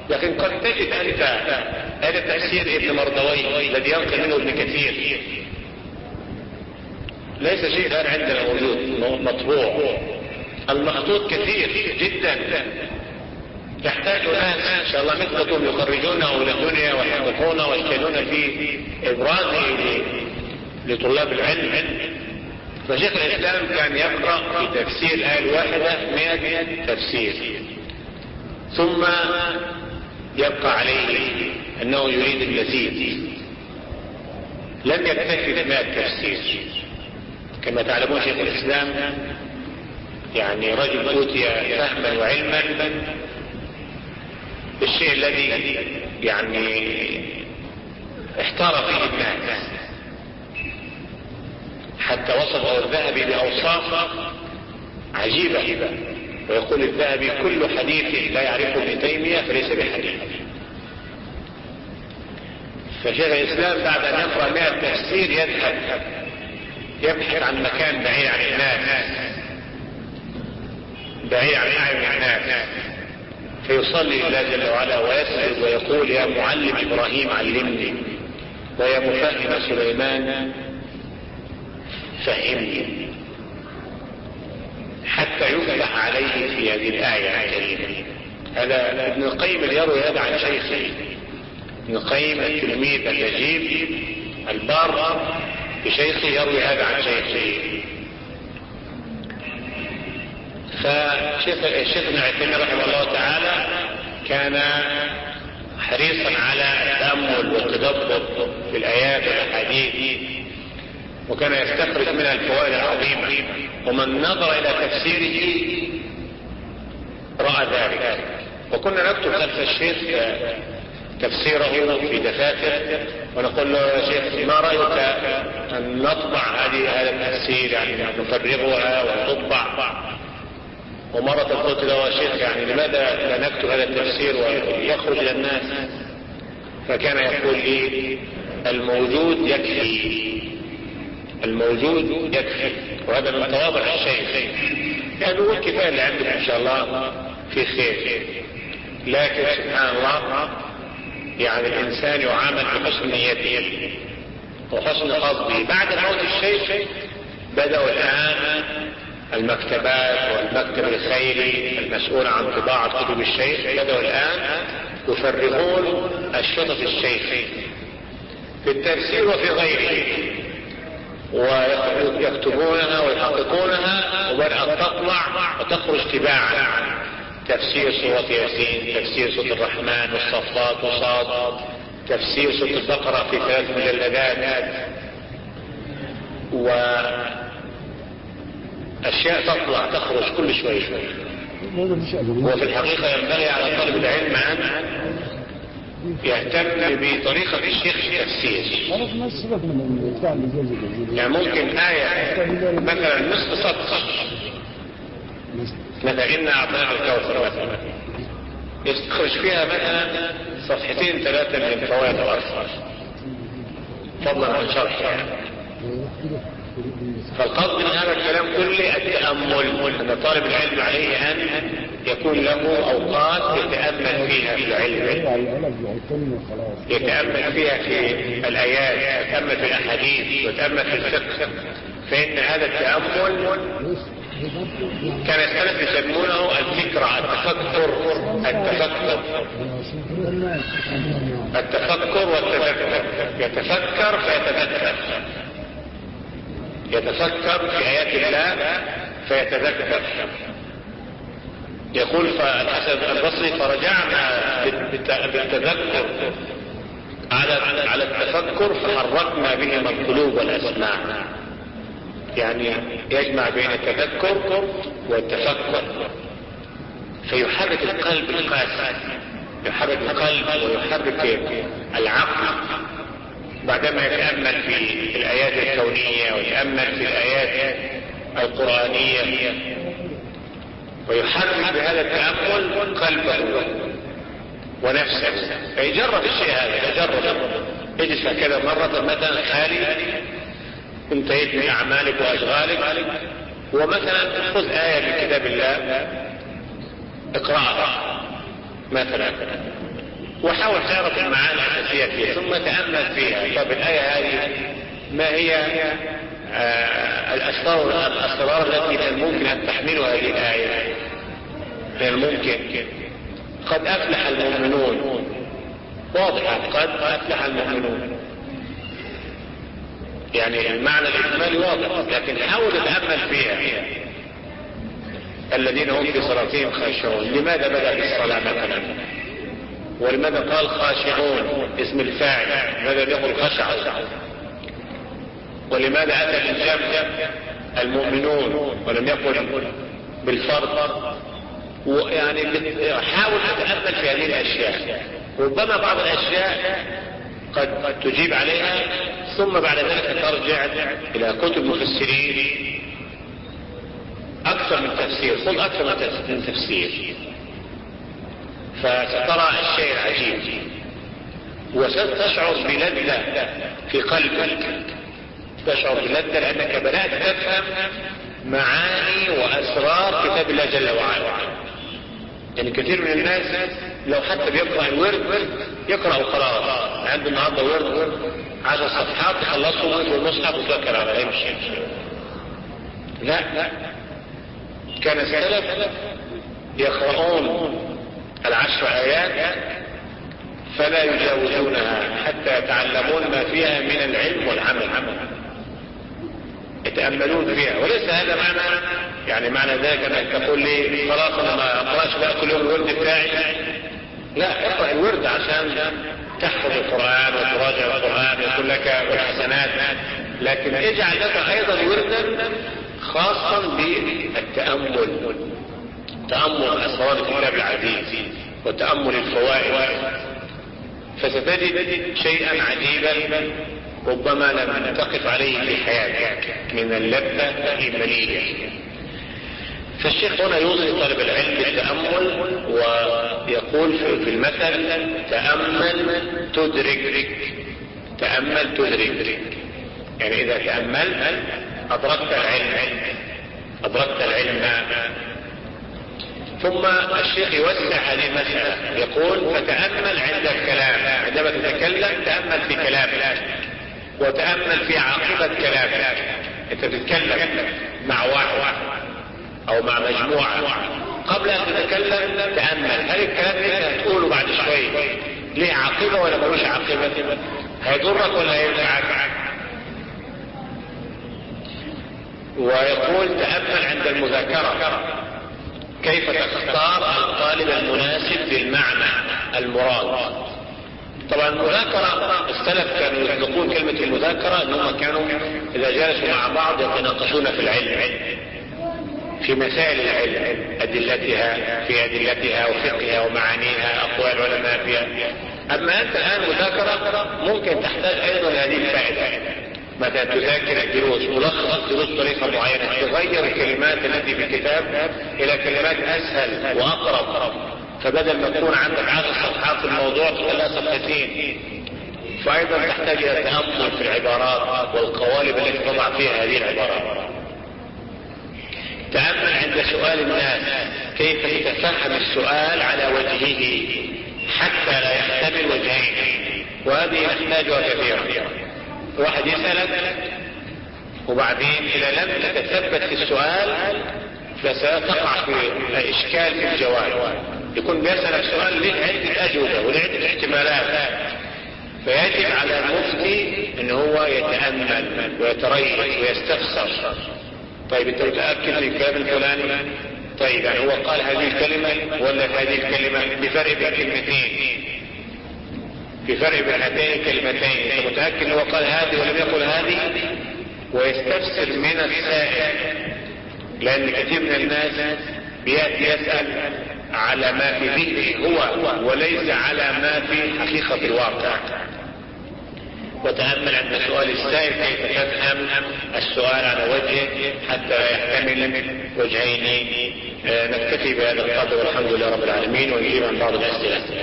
لكن قد تجد أنت هذا تفسير ابن مردويه الذي ينقل منه ابن كثير، ليس شيء الآن عندنا موجود مطبوع. المخطوط كثير جدا، يحتاج ناس إن شاء الله مثلكم يخرجونه إلى الدنيا ويحققونه ويشتغلون في إبرازه لطلاب العلم. فشيخ الإسلام كان يقرأ في تفسير الآية الواحدة 100 تفسير، ثم يبقى عليه أنه يريد المزيد. لم يكتفي ب100 تفسير. كما تعلمون شيخ الإسلام يعني رجل أوتي فهما وعلما بالشيء الذي يعني احتار فيه الناس، حتى وصفه الذهبي بأوصاف عجيبة. ويقول الذهبي: كل حديث لا يعرفه ابن تيمية فليس بحديث. فشيخ الإسلام بعد أن يقرأ 100 تفسير يبحث عن مكان بعيد عن الناس، بعيد عن أعين الناس، فيصلي لله جل وعلا ويسجد ويقول: يا معلم إبراهيم علمني، ويا مفهم سليمان فهمني، حتى يفتح عليه في هذه الآية الكريمة. هذا ابن القيم يروي هذا عن شيخه. ابن القيم التلميذ النجيب البار بشيخه يروي هذا عن شيخه. فالشيخ ابن عثيمين رحمه الله تعالى كان حريصا على التأمل والتدبر في الآيات والأحاديث، وكان يستخرج منها الفوائد العظيمة، ومن نظر إلى تفسيره رأى ذلك. وكنا نكتب خلف الشيخ تفسيره في دفاتر ونقول له: يا شيخ، ما رأيك أن نطبع هذا التفسير، يعني نفرغها وتطبع؟ ومرة قلت له: يا شيخ، يعني لماذا لا نكتب هذا التفسير ويخرج إلى الناس؟ فكان يقول لي: الموجود يكفي، الموجود يكفي. وهذا من تواضع الشيخ، يعني هو الكفاية اللي عندك إن شاء الله في خير. لكن سبحان الله، يعني الإنسان يعامل بحسن نيته وحسن قصده. بعد موت الشيخ بدأوا الآن المكتبات والمكتب الخيري المسؤول عن طباعة كتب الشيخ بدأوا الآن يفرغون الشطط الشيخ في التفسير وفي غيره، ويكتبونها ويحققونها، وبدأت تطلع وتخرج تباعا. تفسير سورة ياسين، تفسير سورة الرحمن والصفات وصاد، تفسير سورة البقرة في 3 مجلدات، وأشياء تطلع تخرج كل شوي. وفي الحقيقة ينبغي على طالب العلم أن يهتم بطريقة الشيخ في التفسير. يعني ممكن آية مثلا نصف سطر، مثلا إنا أعطيناك الكوثر مثلا، يستخرج فيها مثلا 2 3 من فوائد الأرفع، فضلا عن شرحها. فالقصد من هذا الكلام كله التأمل، أن طالب العلم عليه أن يكون له أوقات يتأمل فيها في العلم، يتأمل فيها في الآيات، يتأمل في الأحاديث، ويتأمل في الفقه. فإن هذا التأمل كان السلف يسمونه الفكرة، التفكر والتذكر. يتفكر فيتذكر، يتفكر في آيات الله فيتذكر. يقول الحسن البصري: فرجعنا بالتذكر على التفكر فحركنا بهما القلوب والأسماع. يعني يجمع بين التذكر والتفكر، فيحرك القلب القاسي، يحرك القلب ويحرك العقل بعدما يتأمل في الآيات الكونية ويتأمل في الآيات القرآنية، ويحرك بهذا التأمل قلبه ونفسه. فيجرب الشيء هذا، يجرب يجلس هكذا مرة مثلا خالي، انتهيت من أعمالك وأشغالك، ومثلا خذ آية من كتاب الله اقرأها، مثلا، وحاول تعرف المعاني الأساسية فيها ثم تأمل فيها. طب الآية هذه ما هي الأسرار التي من الممكن أن تحملها هذه الآية؟ من الممكن قد أفلح المؤمنون، واضحة قد أفلح المؤمنون، يعني المعنى الإجمالي واضح، لكن حاول تتأمل فيها. الذين هم في صلاتهم خاشعون، لماذا بدأ بالصلاة مثلا؟ ولماذا قال خاشعون اسم الفاعل؟ لماذا يقول خشع؟ ولماذا أتى بالجمع المؤمنون ولم يقل بالفرد؟ ويعني حاول تتأمل في هذه الأشياء، ربما بعض الأشياء قد تجيب عليها ثم بعد ذلك ترجع إلى كتب مفسرين أكثر من تفسير، خذ أكثر من تفسير، فسترى الشيء العجيب وستشعر بلذة في قلبك، تشعر بلذة لأنك بدأت تفهم معاني وأسرار كتاب الله جل وعلا. يعني كثير من الناس لو حتى بيقرأ الورد يقرأ وخلاص، عنده النهارده ورد 10 صفحات يخلصهم في المصحف وذكر على يمشي. لا، كان السلف يقرؤون 10 آيات فلا يجاوزونها حتى يتعلمون ما فيها من العلم والعمل، يتأملون فيها. وليس هذا معنى ذلك انك تقول لي خلاص انا ما اقراش بقى كل يوم الورد بتاعي. لا، اقرأ الورد عشان تحفظ القرآن وتراجع القرآن ويكون لك الحسنات، لكن اجعل لك ايضا وردا خاصا بالتأمل، تأمل اسرار الكتاب العزيز وتأمل الفوائد، فستجد شيئا عجيبا ربما لم تقف عليه في حياتك من اللذة الإيمانية. فالشيخ هنا يوصي طالب العلم بالتأمل، ويقول في المثل تأمل تدرك، تأمل تدرك، يعني إذا تأملت أدركت العلم. ثم الشيخ يوسع هذه المسألة، يقول فتأمل عند الكلام، عندما تتكلم تأمل في كلامك وتأمل في عاقبة كلامك. انت تتكلم مع واحد او مع مجموعة، قبل ان تتكلم تأمل هل الكلام اللي انت هتقوله بعد شوي ليه عاقبة ولا ملوش عاقبة، هيضرك ولا هينفعك. ويقول تأمل عند المذاكرة، كيف تختار الطالب المناسب للمعنى المراد. طبعا المذاكرة السلف كانوا يطلقون كلمة المذاكرة انهم كانوا اذا جلسوا مع بعض يتناقشون في العلم، في مسائل العلم، في أدلتها وفقهها ومعانيها، أقوال العلماء فيها. أما أنت الآن مذاكرة ممكن تحتاج أيضا هذه الفائدة، مثلا تذاكر الدروس، ملخص دروس طريقة معينة، تغير الكلمات التي في الكتاب إلى كلمات أسهل وأقرب، فبدل ما تكون عندك 10 صفحات في الموضوع تخليها صفحتين. فأيضا تحتاج إلى تأمل في العبارات والقوالب التي تضع فيها هذه العبارات. تأمل عند سؤال الناس، كيف تتفهم السؤال على وجهه حتى لا يحتمل وجهين، وهذه نحتاجها كثيرا. واحد يسألك وبعدين إذا لم تتثبت في السؤال فستقع في إشكال في الجواب، يكون بيسألك سؤال له عدة أجوبة وله عدة احتمالات، فيجب على المفتي ان هو يتأمل ويتريث ويستفسر. طيب انت متأكد من الكلام الفلاني؟ طيب يعني هو قال هذه الكلمة ولا هذه الكلمة؟ بفرق بين كلمتين، في فرق بين هاتين الكلمتين، انت متأكد ان هو قال هذه ولم يقل هذه؟ ويستفسر من السائل، لان كثير من الناس بيأتي يسأل على ما في ذهنه هو وليس على ما في حقيقة الواقع. وتأمل عند سؤال السائل كيف تفهم السؤال على وجهه حتى لا يحتمل وجهين. نكتفي بهذا القدر والحمد لله رب العالمين، ونجيب عن بعض الأسئلة.